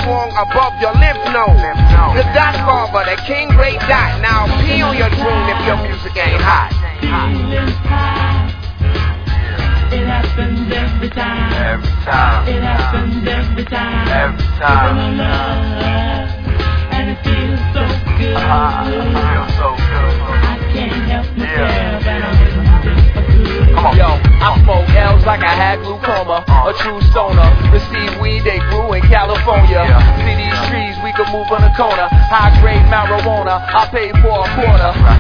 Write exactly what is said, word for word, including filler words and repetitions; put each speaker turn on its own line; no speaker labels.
swung above your lymph node. The dot barber, the king great dot. Now pee on your drool if your music ain't hot.
Feeling high. It happens every time.
Every time.
It happens every time.
Every time.
Giving a love, and it feels so good.
Ah, it feels so good.
I can't help myself,
Yeah.
and I'm listening for good.
Come on.
Yo, I smoke L's like I had glaucoma, a true stoner. Receive weed they grew in California.
Yeah.
See these trees, we can move on the corner. High grade marijuana, I paid for a quarter.